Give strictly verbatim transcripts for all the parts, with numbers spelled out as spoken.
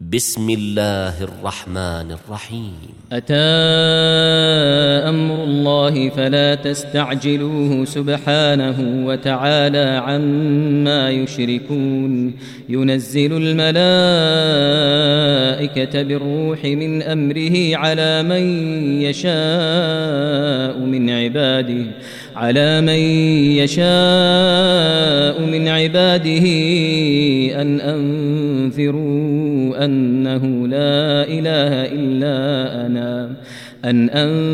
بسم الله الرحمن الرحيم. أتى أمر الله فلا تستعجلوه سبحانه وتعالى عما يشركون. ينزل الملائكة بالروح من أمره على من يشاء من عباده على من يشاء من عباده أن أنذروا أنه لا إله إلا أنا أن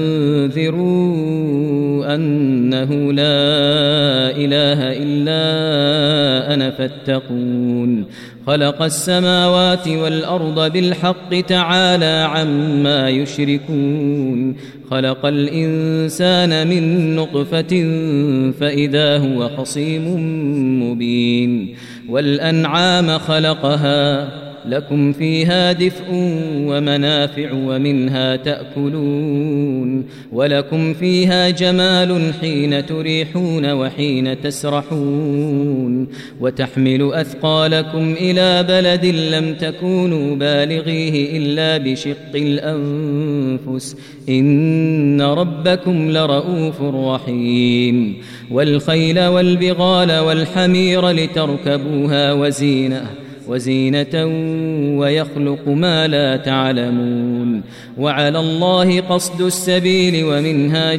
أنذروا أنه لا إله إلا أنا فاتقون. خلق السماوات والأرض بالحق تعالى عما يشركون. خلق الإنسان من نطفة فإذا هو خصيم مبين. والأنعام خلقها لكم فيها دفء ومنافع ومنها تأكلون ولكم فيها جمال حين تريحون وحين تسرحون وتحمل أثقالكم إلى بلد لم تكونوا بالغيه إلا بشق الأنفس إن ربكم لرؤوف رحيم. والخيل والبغال والحمير لتركبوها وزينة وزينة ويخلق ما لا تعلمون. وعلى الله قصد السبيل ومنها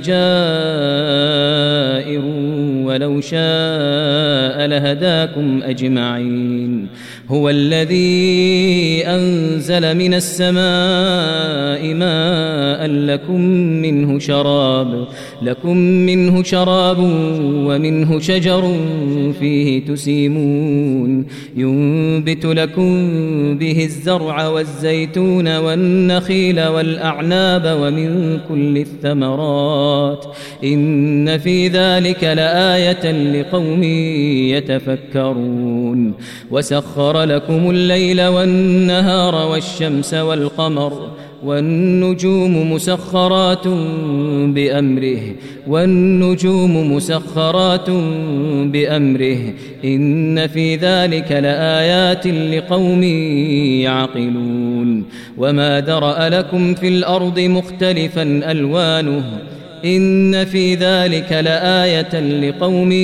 جائر ولو شاء لهداكم أجمعين. هو الذي أنزل من السماء ماء لكم منه شراب لكم منه شراب ومنه شجر فيه تسيمون. ينبت لكم به الزرع والزيتون والنخيل والأعناب ومن كل الثمرات إن في ذلك لآية لقوم يتفكرون. وسخر لكم الليل والنهار والشمس والقمر والنجوم مسخرات بأمره والنجوم مسخرات بأمره إن في ذلك لآيات لقوم يعقلون. وما ذرأ لكم في الأرض مختلفا ألوانه إن في ذلك لآية لقوم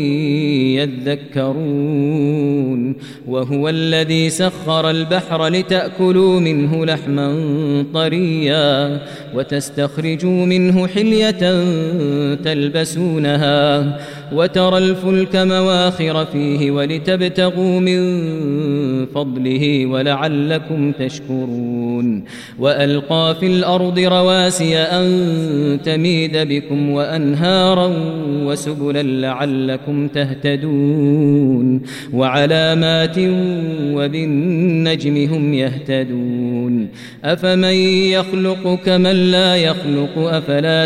يذكرون. وهو الذي سخر البحر لتأكلوا منه لحما طريا وتستخرجوا منه حلية تلبسونها وترى الفلك مواخر فيه ولتبتغوا من فضله ولعلكم تشكرون. وألقى في الأرض رواسي أن تميد بكم وأنهارا وسبلا لعلكم تهتدون. وعلامات وبالنجم هم يهتدون. أفمن يخلق كمن لا يخلق أفلا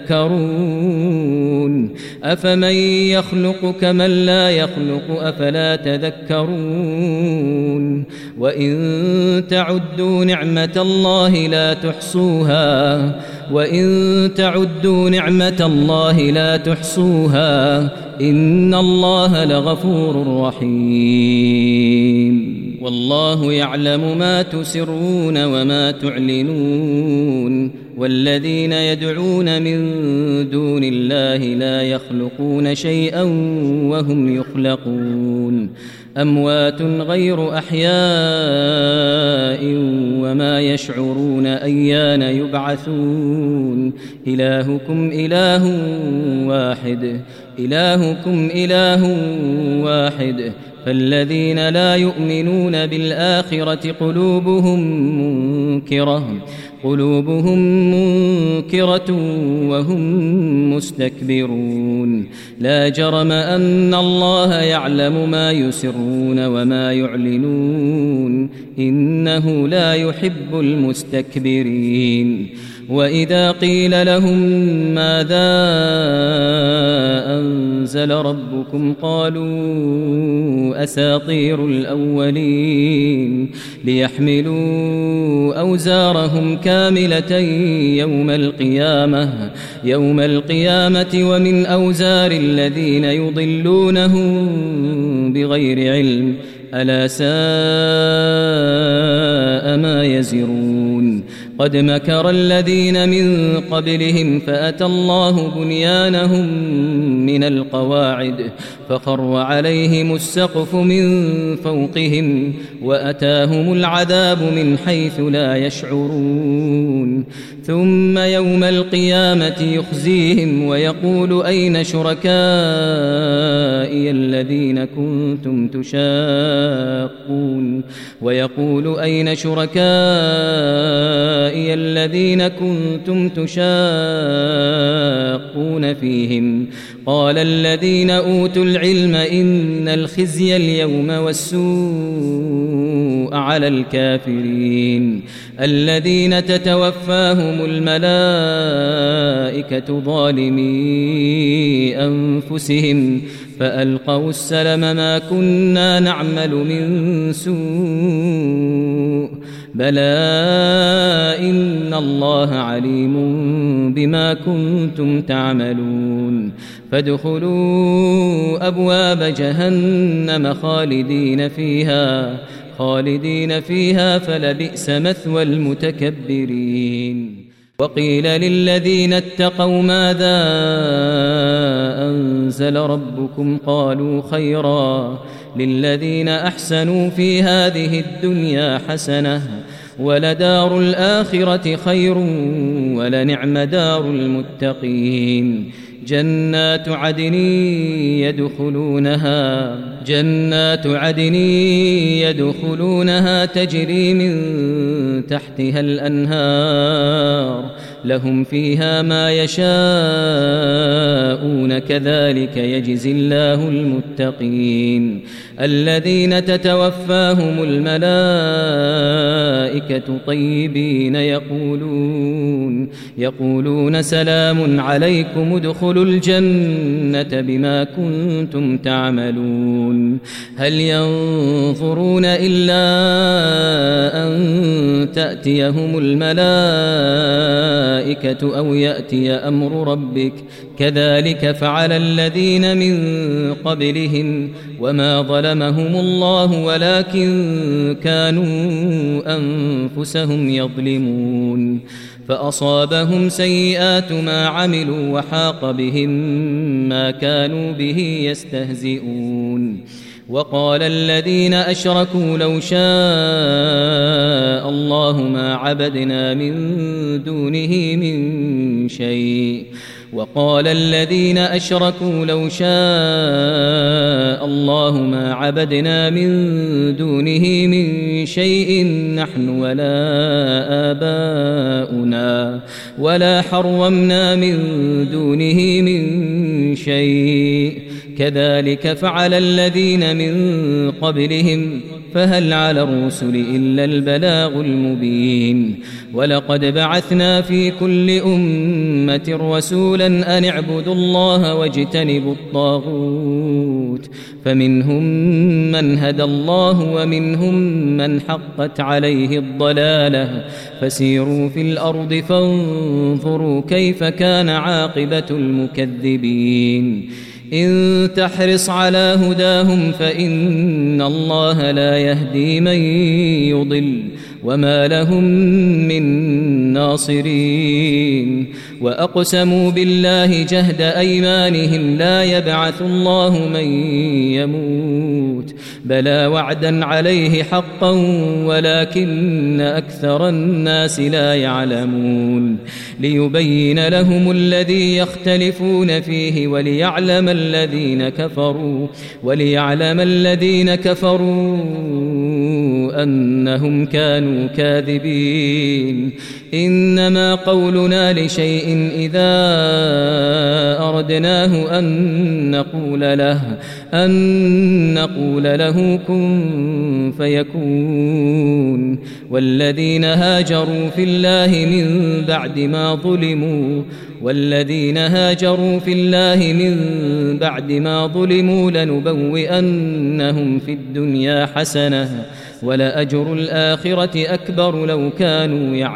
تذكرون أفمن يخلق كمن لا يخلق أفلا تذكرون. وإن تعدوا نعمة الله لا تحصوها وإن تعدوا نعمة الله لا تحصوها إن الله لغفور رحيم. والله يعلم ما تسرون وما تعلنون. والذين يدعون من دون الله لا يخلقون شيئا وهم يخلقون. أموات غير أحياء وما يشعرون أيان يبعثون. إلهكم إله واحد إلهكم إله واحد فالذين لا يؤمنون بالآخرة قلوبهم منكرة قلوبهم منكرة وهم مستكبرون. لا جرم أن الله يعلم ما يسرون وما يعلنون إنه لا يحب المستكبرين. وإذا قيل لهم ماذا أنزل ربكم قالوا أساطير الأولين ليحملوا أوزارهم كاملة يوم القيامة يوم القيامة ومن أوزار الذين يضلونهم بغير علم ألا ساء يزرون قد مكر الذين من قبلهم فأتى الله بنيانهم من القواعد فخر عليهم السقف من فوقهم وأتاهم العذاب من حيث لا يشعرون ثم يوم القيامة يخزيهم ويقول أين شركائي الذين كنتم تشاقون ويقول أين شركائي الذين كنتم تشاقون فيهم قال الذين أوتوا العلم إن الخزي اليوم والسوء على الكافرين الذين تتوفاهم الملائكة ظالمي أنفسهم فألقوا السلم ما كنا نعمل من سوء بلى إن الله عليم بما كنتم تعملون فادخلوا أبواب جهنم خالدين فيها خالدين فيها فلبئس مثوى المتكبرين وقيل للذين اتقوا ماذا أنزل ربكم قالوا خيرا للذين أحسنوا في هذه الدنيا حسنة ولدار الآخرة خير ولنعم دار المتقين جنات عدن يدخلونها جنات عدن يدخلونها تجري من تحتها الأنهار لهم فيها ما يشاءون كذلك يجزي الله المتقين الذين تتوفاهم الملائكة طيبين يقولون يقولون سلام عليكم ادخلوا الجنة بما كنتم تعملون هل ينظرون إلا أن تأتيهم الملائكة أو يأتي أمر ربك كذلك فعل الذين من قبلهم وما ظلمهم الله ولكن كانوا أنفسهم يظلمون فأصابهم سيئات ما عملوا وحاق بهم ما كانوا به يستهزئون وقال الذين أشركوا لو شاء الله ما عبدنا من دونه من شيء وقال الذين أشركوا لو شاء الله ما عبدنا من دونه من شيء نحن ولا آباؤنا ولا حرمنا من دونه من شيء كذلك فعل الذين من قبلهم فهل على الرسل إلا البلاغ المبين ولقد بعثنا في كل أمة رسولا أن اعبدوا الله واجتنبوا الطاغوت فمنهم من هدى الله ومنهم من حقت عليه الضلالة فسيروا في الأرض فانظروا كيف كان عاقبة المكذبين إن تحرص على هداهم فإن الله لا يهدي من يضل وما لهم من ناصرين وأقسموا بالله جهد أيمانهم لا يبعث الله من يموت بلى وعدا عليه حقا ولكن أكثر الناس لا يعلمون ليبين لهم الذي يختلفون فيه وليعلم الذين كفروا وليعلم الذين كفروا أنهم كانوا كاذبين إنما قولنا لشيء إذا أردناه أن نقول له أن نقول له كن فيكون والذين هاجروا في الله من بعد ما ظلموا والذين هاجروا في الله من بعد ما ظلموا لنبوئنهم في الدنيا حسنة ولأجر الآخرة أكبر لو كانوا يعلمون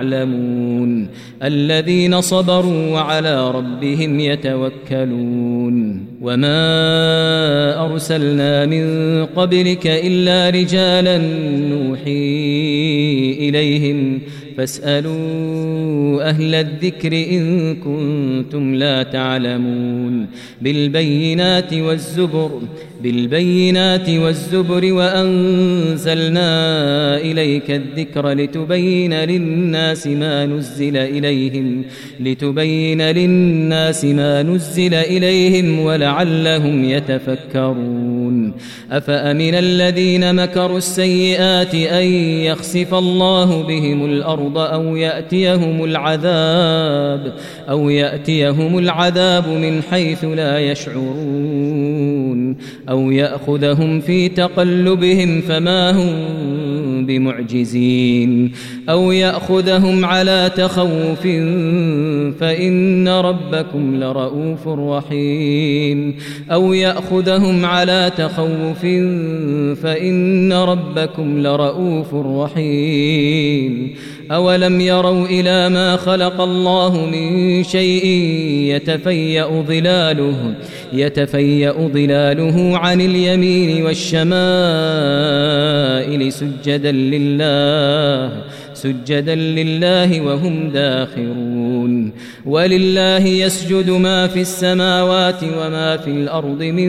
يتقون الذين صبروا وعلى ربهم يتوكلون وما أرسلنا من قبلك إلا رجالا نوحي إليهم فاسألوا أهل الذكر إن كنتم لا تعلمون بالبينات والزبر بالبينات والزبر وأنزلنا إليك الذكر لتبين للناس ما نزل إليهم لتبين للناس ما نزل إليهم ولعلهم يتفكرون أفأمن الذين مكروا السيئات أن يخسف الله بهم الأرض أو يأتيهم العذاب أو يأتيهم العذاب من حيث لا يشعرون أو يأخذهم في تقلبهم فما هم بمعجزين أو يأخذهم على تخوف فإن ربكم لرؤوف رحيم أو يأخذهم على تخوف فإن ربكم لرؤوف رحيم أولم يروا إلى ما خلق الله من شيء يتفيأ ظلاله يتفيأ ظلاله عن اليمين والشمائل سجدا لله سجدا لله وهم داخرون ولله يسجد ما في السماوات وما في الأرض من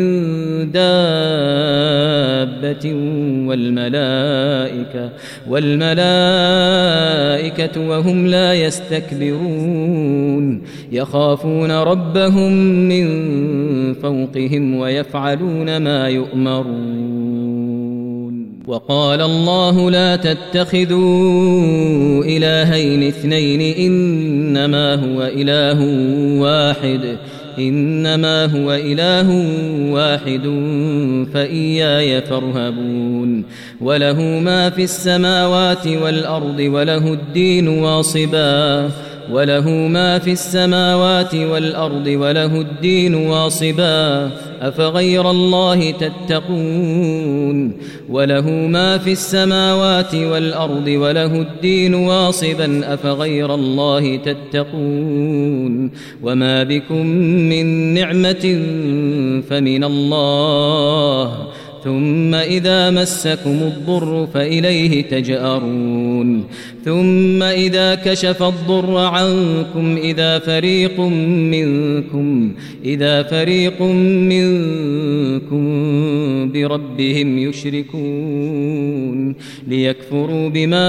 دابة والملائكة والملائكة وهم لا يستكبرون يخافون ربهم من فوقهم ويفعلون ما يؤمرون وقال الله لا تتخذوا إلهين اثنين إنما هو إله واحد إنما هو إله واحد فإياي فارهبون وله ما في السماوات والأرض وله الدين واصبا وله ما في السماوات والأرض وله الدين واصبا أفغير الله تتقون وله ما في السماوات والأرض وله الدين واصبا أفغير الله تتقون وما بكم من نعمة فمن الله ثم إذا مسكم الضر فإليه تجأرون ثم إذا كشف الضر عنكم إذا فريق منكم إذا فريق منكم بربهم يشركون ليكفروا بما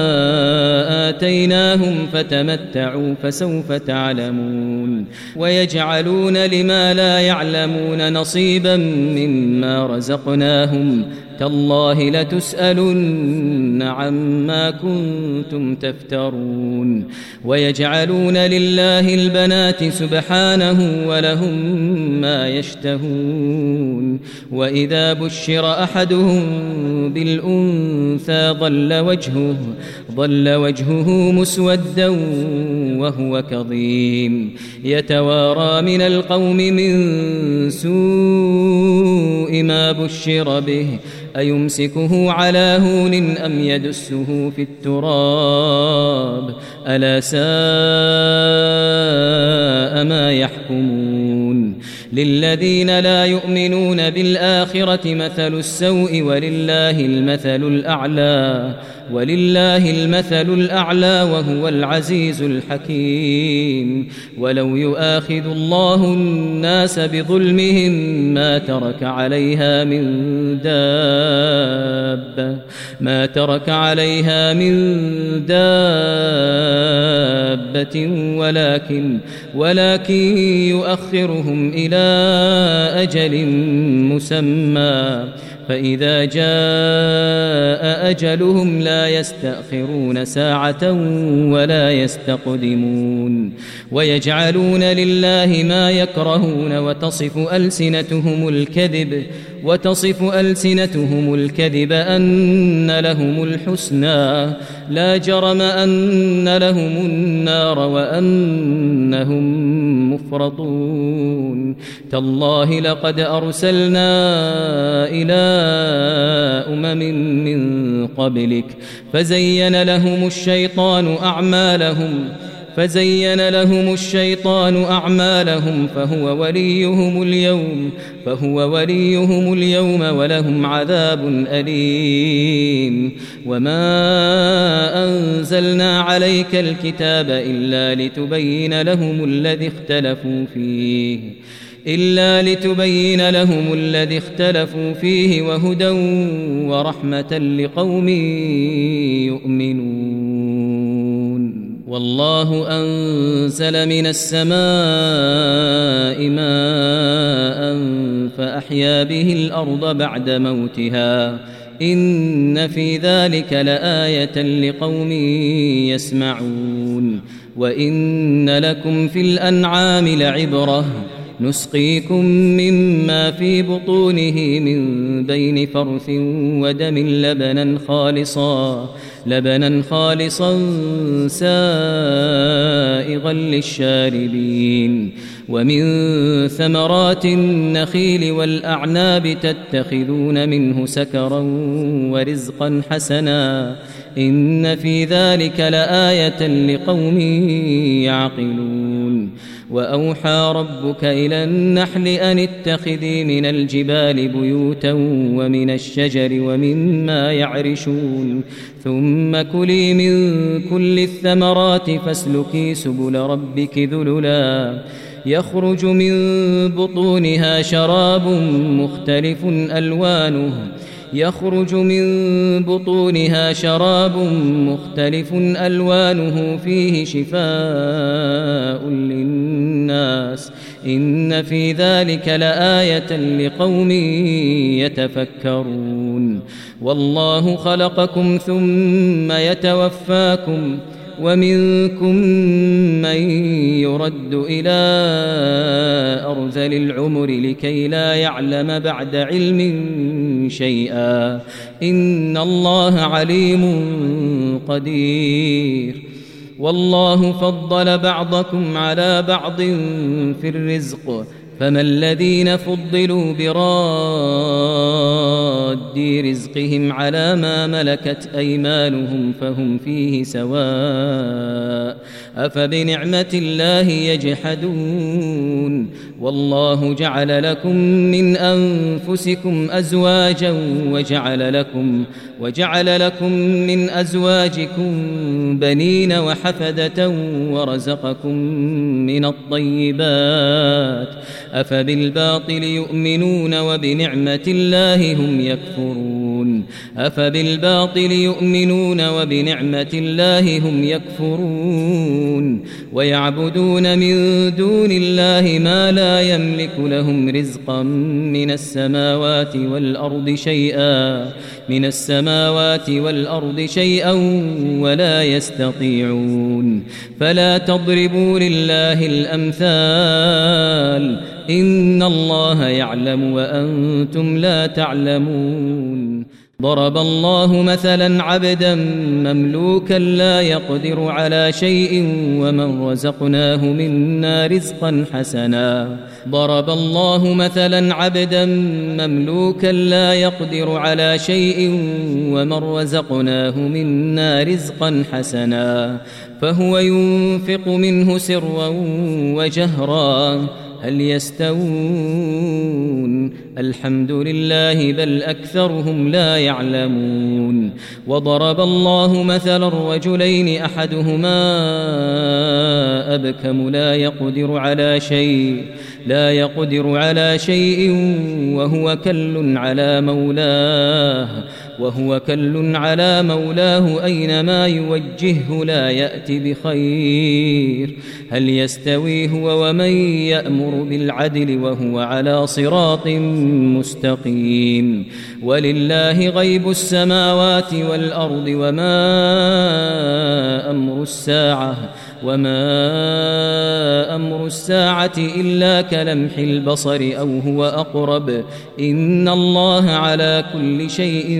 آتيناهم فتمتعوا فسوف تعلمون ويجعلون لما لا يعلمون نصيبا مما رزقناهم تالله لتسألن عما كنتم تفترون ويجعلون لله البنات سبحانه ولهم ما يشتهون وإذا بشر أحدهم بالأنثى ظل وجهه ظل وجهه مسودا وهو كظيم يتوارى من القوم من سوء ما بشر به أيمسكه على هون أم يدسه في التراب ألا ساء ما يحكمون للذين لا يؤمنون بالآخرة مثل السوء ولله المثل الأعلى ولله المثل الأعلى وهو العزيز الحكيم ولو يؤاخذ الله الناس بظلمهم ما ترك عليها من دابة ما ترك عليها من دابة ولكن ولكن يؤخرهم إلى أجل مسمى فإذا جاء أجلهم لا يستأخرون ساعة ولا يستقدمون ويجعلون لله ما يكرهون وتصف ألسنتهم الكذب وتصف ألسنتهم الكذب أن لهم الحسنى لا جرم أن لهم النار وأنهم مفرطون تالله لقد أرسلنا إلى أمم من قبلك فزين لهم الشيطان أعمالهم فزين لهم الشيطان أعمالهم فهو وليهم اليوم فهو وليهم اليوم ولهم عذاب أليم وما أنزلنا عليك الكتاب إلا لتبين لهم الذي اختلفوا فيه إلا لتبين لهم الذي اختلفوا فيه وهدى ورحمة لقوم يؤمنون والله أنزل من السماء ماء فأحيا به الأرض بعد موتها إن في ذلك لآية لقوم يسمعون وإن لكم في الأنعام لعبرة نسقيكم مما في بطونه من بين فرث ودم لبنا خالصا لبنا خالصا سائغا للشاربين ومن ثمرات النخيل والأعناب تتخذون منه سكرا ورزقا حسنا إن في ذلك لآية لقوم يعقلون وأوحى ربك إلى النحل أن اتخذي من الجبال بيوتا ومن الشجر ومما يعرشون ثم كلي من كل الثمرات فاسلكي سبل ربك ذللا يخرج من بطونها شراب مختلف ألوانه يخرج من بطونها شراب مختلف ألوانه فيه شفاء للناس إن في ذلك لآية لقوم يتفكرون والله خلقكم ثم يتوفاكم ومنكم من يرد إلى أرذل العمر لكي لا يعلم بعد علم شيئا إن الله عليم قدير والله فضل بعضكم على بعض في الرزق فما الذين فضلوا براد رزقهم على ما ملكت أيمانهم فهم فيه سواء أفبنعمة الله يجحدون والله جعل لكم من أنفسكم أزواجا وجعل لكم وجعل لكم من أزواجكم بنين وحفدة ورزقكم من الطيبات أفبالباطل يؤمنون وبنعمة الله هم يكفرون أفبالباطل يؤمنون وبنعمة الله هم يكفرون ويعبدون من دون الله ما لا يملك لهم رزقا من السماوات والأرض شيئا من السماوات والأرض شيئا ولا يستطيعون فلا تضربوا لله الأمثال إن الله يعلم وأنتم لا تعلمون ضرب الله مثلا عبدا مملوكا لا يقدر على شيء ومن رزقناه منا رزقا حسنا ضرب الله مثلا عبدا مملوكا لا يقدر على شيء ومن رزقناه منا رزقا حسنا فهو ينفق منه سرا وجهرا هل يستوون الحمد لله بل أكثرهم لا يعلمون وضرب الله مثلا الرجلين أحدهما أبكم لا يقدر على شيء لا يقدر على شيء وهو كل على مولاه وهو كل على مولاه أينما يوجهه لا يأتي بخير هل يستوي هو ومن يأمر بالعدل وهو على صراط مستقيم ولله غيب السماوات والأرض وما أمر الساعة وما أمر الساعة إلا كلمح البصر أو هو أقرب إن الله على كل شيء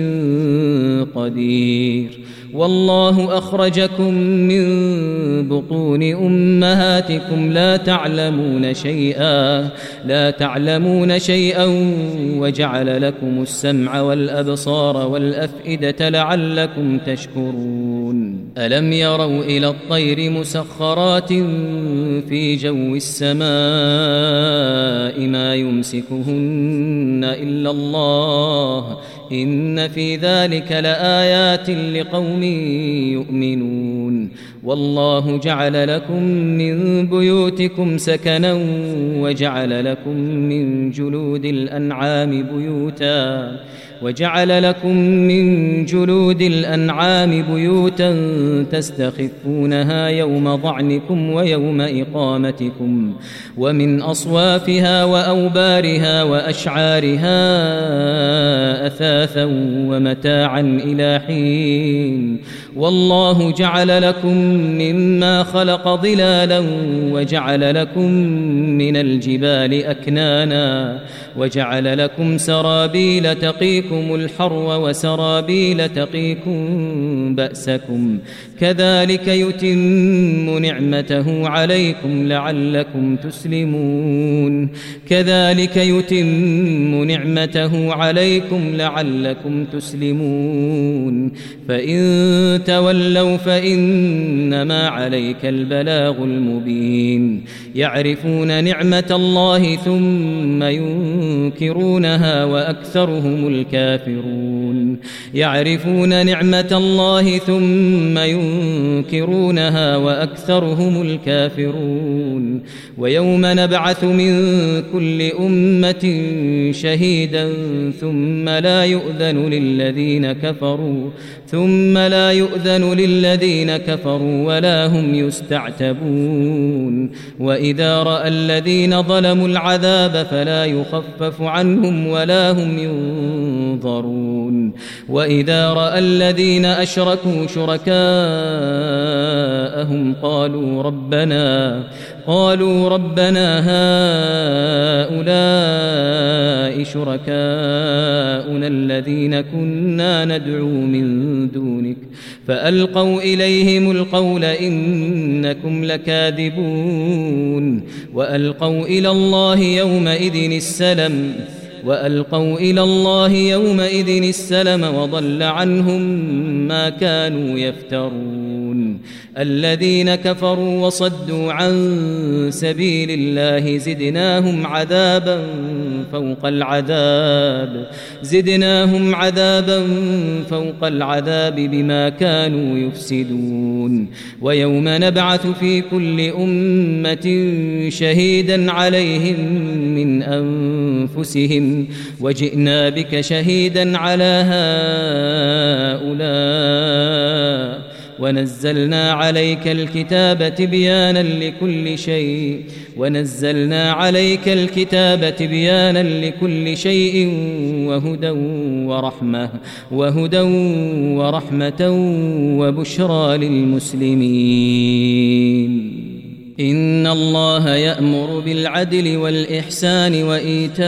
قدير والله أخرجكم من بطون أمهاتكم لا تعلمون شيئا لا تعلمون شيئا وجعل لكم السمع والأبصار والأفئدة لعلكم تشكرون ألم يروا إلى الطير مسخرات في جو السماء ما يمسكهن إلا الله إن في ذلك لآيات لقوم يؤمنون والله جعل لكم من بيوتكم سكنا وجعل لكم من جلود الأنعام بيوتا وجعل لكم من جلود الأنعام بيوتا تستخفونها يوم ضعنكم ويوم إقامتكم ومن أصوافها وأوبارها وأشعارها أثاثا ومتاعا إلى حين والله جعل لكم مما خلق ظلالا وجعل لكم من الجبال أكنانا وجعل لكم سرابيل تقيكم الحر وسرابيل تقيكم بأسكم كذلك يتم نعمته عليكم لعلكم تسلمون كذلك يتم نعمته عليكم لعلكم تسلمون فإن تولوا فإنما عليك البلاغ المبين يعرفون نعمة الله ثم ينكرونها وأكثرهم الكافرون يعرفون نعمة الله ثم ينكرونها وأكثرهم الكافرون ويوم نبعث من كل أمة شهيدا ثم لا يؤذن للذين كفروا ثم لا يؤذن للذين كفروا ولا هم يستعتبون وإذا رأى الذين ظلموا العذاب فلا يخفف عنهم ولا هم ينظرون وإذا رأى الذين أشركوا شركاءهم قالوا ربنا قالوا ربنا هؤلاء شركاؤنا الذين كنا ندعو من دونك فألقوا إليهم القول إنكم لكاذبون وألقوا إلى الله يومئذ السلم وألقوا إلى الله يومئذ السلم وضل عنهم ما كانوا يفترون الذين كفروا وصدوا عن سبيل الله زدناهم عذابا فوق العذاب زدناهم عذابا فوق العذاب بما كانوا يفسدون ويوم نبعث في كل أمة شهيدا عليهم من أنفسهم وجئنا بك شهيدا على هؤلاء ونزلنا عليك الكتاب تبيانا لكل شيء ونزلنا عليك الكتاب تبيانا لكل شيء وهدى ورحمة وهدى ورحمة وبشرى للمسلمين إن الله يأمر بالعدل والإحسان وإيتاء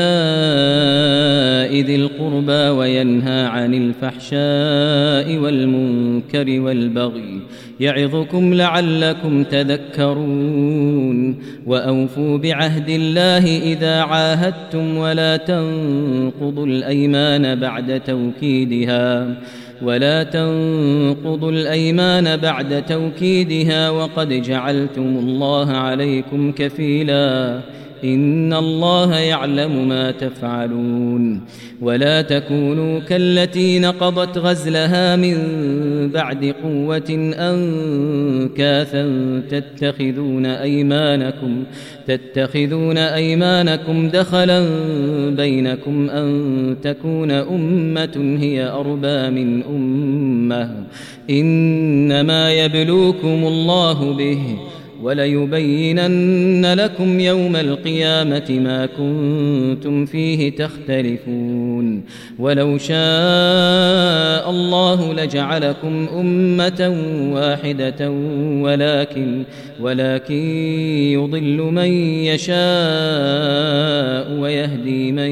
ذي القربى وينهى عن الفحشاء والمنكر والبغي يعظكم لعلكم تذكرون وأوفوا بعهد الله إذا عاهدتم ولا تنقضوا الأيمان بعد توكيدها ولا تنقضوا الأيمان بعد توكيدها وقد جعلتم الله عليكم كفيلا إن الله يعلم ما تفعلون ولا تكونوا كالتي نقضت غزلها من بعد قوة أنكاثا تتخذون أيمانكم تتخذون أيمانكم دخلا بينكم أن تكون أمة هي أربى من أمة إنما يبلوكم الله به وليبينن لكم يوم القيامة ما كنتم فيه تختلفون ولو شاء الله لجعلكم أمة واحدة ولكن ولكن يضل من يشاء ويهدي من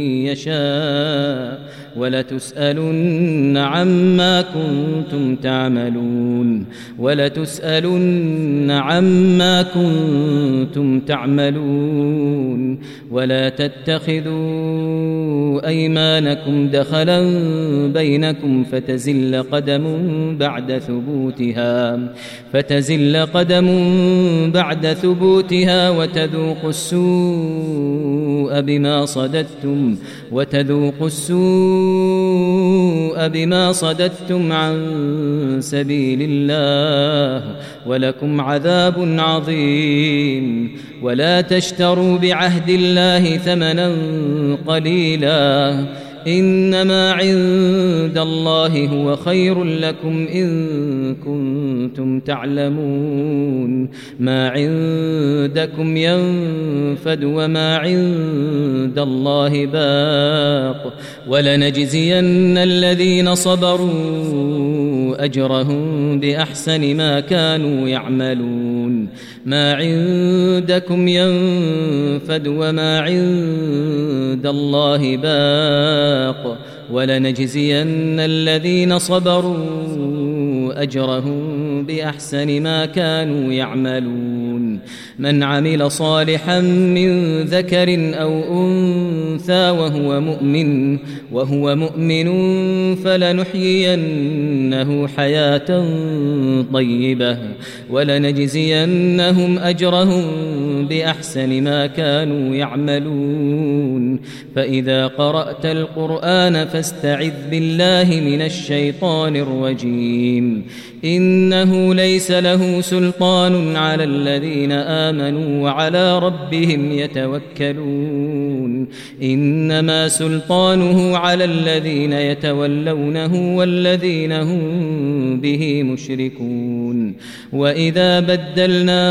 يشاء ولتسألن عما كنتم تعملون ولتسألن عما كنتم تعملون ولا تتخذوا أيمانكم دخلا بينكم فتزل قدم بعد ثبوتها فتزل قدم بعد ثبوتها وتذوقوا السوء بما صددتم وتذوقوا السوء بما صددتم عن سبيل الله ولكم عذاب عظيم ولا تشتروا بعهد الله ثمنا قليلا إنما عند الله هو خير لكم إن كنتم تعلمون ما عندكم ينفد وما عند الله باق ولنجزين الذين صبروا أجرهم بأحسن ما كانوا يعملون ما عندكم ينفد وما عند الله باق ولنجزين الذين صبروا أجرهم بأحسن ما كانوا يعملون من عمل صالحا من ذكر أو أنثى وهو مؤمن وهو مؤمن فلنحيينه حياة طيبة ولنجزينهم أجرهم بأحسن ما كانوا يعملون فإذا قرأت القرآن فاستعذ بالله من الشيطان الرجيم إنه ليس له سلطان على الذين آمنوا وعلى ربهم يتوكلون إنما سلطانه على الذين يتولونه والذين هم به مشركون وإذا بدلنا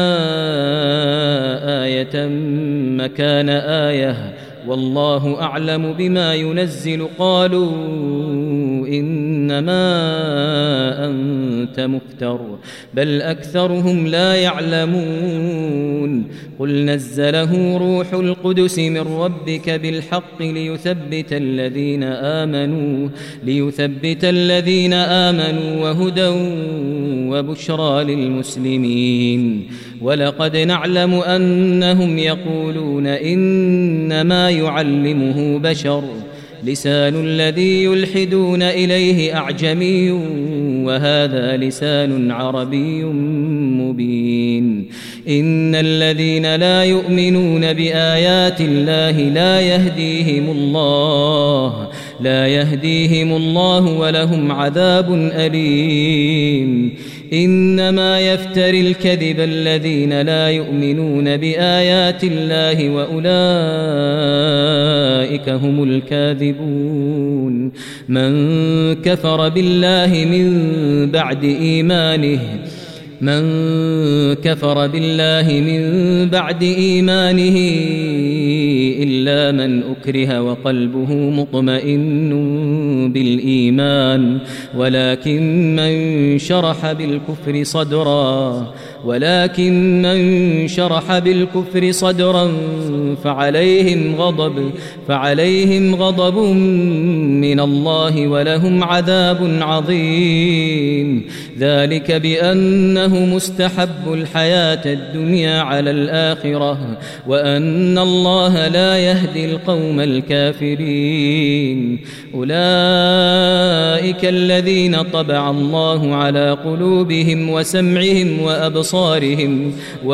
آية مكان آية والله أعلم بما ينزل قالوا إنما أنت مفتر بل أكثرهم لا يعلمون قل نزله روح القدس من ربك بالحق ليثبت الذين آمنوا ليثبت الذين آمنوا وهدى وبشرى للمسلمين ولقد نعلم أنهم يقولون إنما يعلمه بشر لسان الذي يلحدون إليه أعجمي وهذا لسان عربي مبين إن الذين لا يؤمنون بآيات الله لا يهديهم الله لا يهديهم الله ولهم عذاب أليم إنما يفتري الكذب الذين لا يؤمنون بآيات الله وأولئك هم الكاذبون من كفر بالله من بعد إيمانه من كفر بالله من بعد إيمانه إلا من أكره وقلبه مطمئن بالإيمان ولكن من شرح بالكفر صدرا ولكن من شرح بالكفر صدرا فعليهم غضب فعليهم غضب من الله ولهم عذاب عظيم ذلك بأنه مستحب الحياة الدنيا على الآخرة وأن الله لا يهدي القوم الكافرين أولئك الذين طبع الله على قلوبهم وسمعهم وأبصارهم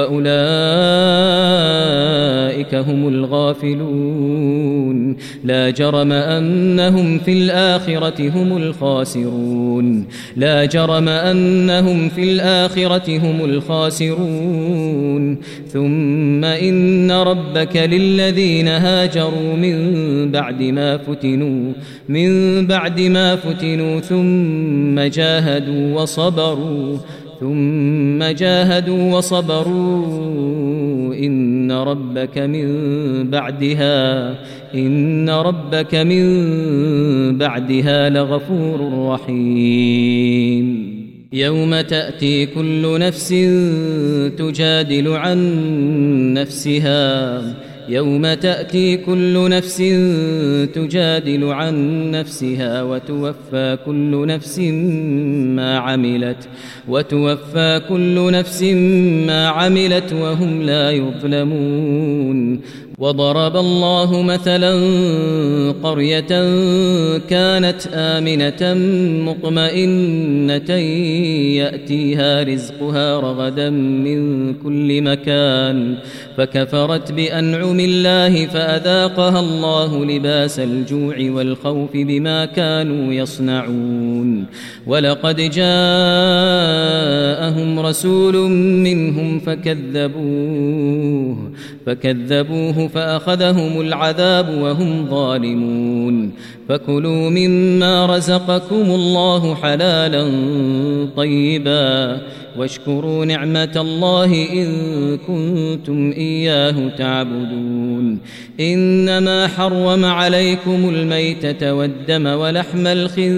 وأولئك هم الغافلون لا جرم أنهم في الآخرة هم الخاسرون لا جرم أنهم في الآخرة هم الخاسرون ثم إن ربك للذين هاجروا من بعد ما فتنوا من بعد ما فتنوا ثم جاهدوا وصبروا ثم جاهدوا وصبروا إن ربك من بعدها إن ربك من بعدها لغفور رحيم يوم تأتي كل نفس تجادل عن نفسها يوم تأتي كل نفس تجادل عن نفسها وتوفى كل نفس ما عملت وتوفى كل نفس ما عملت وهم لا يظلمون وضرب الله مثلا قرية كانت آمنة مطمئنة يأتيها رزقها رغدا من كل مكان فكفرت بأنعم الله فأذاقها الله لباس الجوع والخوف بما كانوا يصنعون ولقد جاءهم رسول منهم فكذبوه فكذبوه فأخذهم العذاب وهم ظالمون فكلوا مما رزقكم الله حلالا طيبا واشكروا نعمة الله إن كنتم إياه تعبدون إنما حرم عليكم الميتة والدم ولحم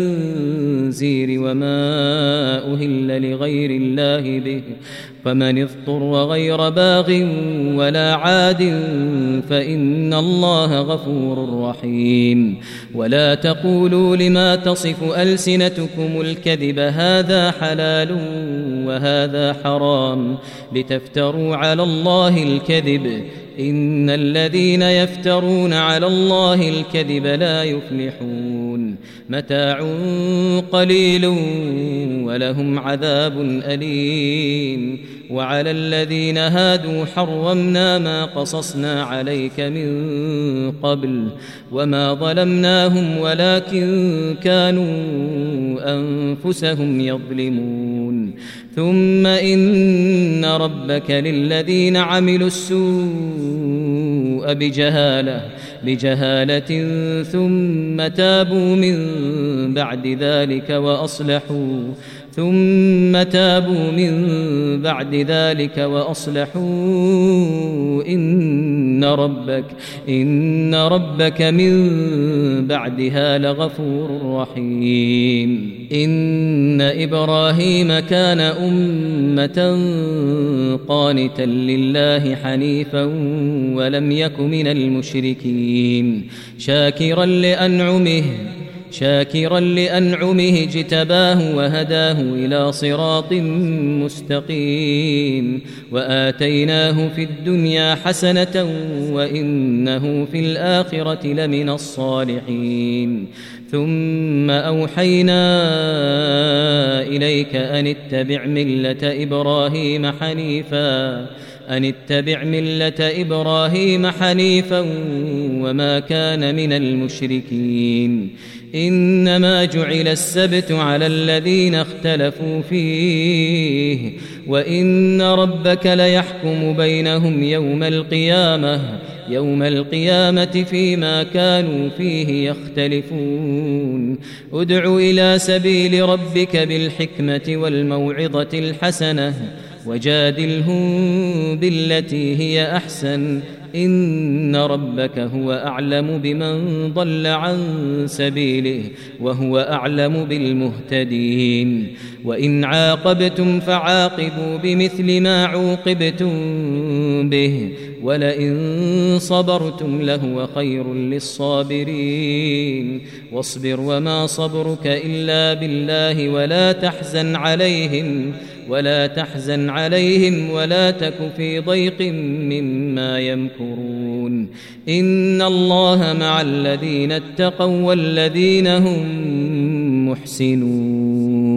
الخنزير وما أهل لغير الله به فمن اضطر غير باغ ولا عاد فإن الله غفور رحيم ولا تقولوا لما تصف ألسنتكم الكذب هذا حلال وهذا حرام لتفتروا على الله الكذب إن الذين يفترون على الله الكذب لا يفلحون متاع قليل ولهم عذاب أليم وعلى الذين هادوا حرمنا ما قصصنا عليك من قبل وما ظلمناهم ولكن كانوا أنفسهم يظلمون ثم إن ربك للذين عملوا السوء بجهالة بجهالة ثم تابوا من بعد ذلك وأصلحوا ثم تابوا من بعد ذلك وأصلحوا إن ربك إن ربك من بعدها لغفور رحيم إن إبراهيم كان أمة قانتا لله حنيفا ولم يك من المشركين شاكرا لأنعمه شاكرا لأنعمه اجتباه وهداه إلى صراط مستقيم وآتيناه في الدنيا حسنة وإنه في الآخرة لمن الصالحين ثم أوحينا إليك أن اتبع ملة إبراهيم حنيفا أن اتبع ملة إبراهيم حنيفا وما كان من المشركين إنما جعل السبت على الذين اختلفوا فيه وإن ربك ليحكم بينهم يوم القيامة يوم القيامة فيما كانوا فيه يختلفون ادع إلى سبيل ربك بالحكمة والموعظة الحسنة وجادلهم بالتي هي أحسن إن ربك هو أعلم بمن ضل عن سبيله وهو أعلم بالمهتدين وإن عاقبتم فعاقبوا بمثل ما عوقبتم به ولئن صبرتم لهو خير للصابرين واصبر وما صبرك إلا بالله ولا تحزن عليهم ولا تحزن عليهم ولا تك في ضيق مما يمكرون إن الله مع الذين اتقوا والذين هم محسنون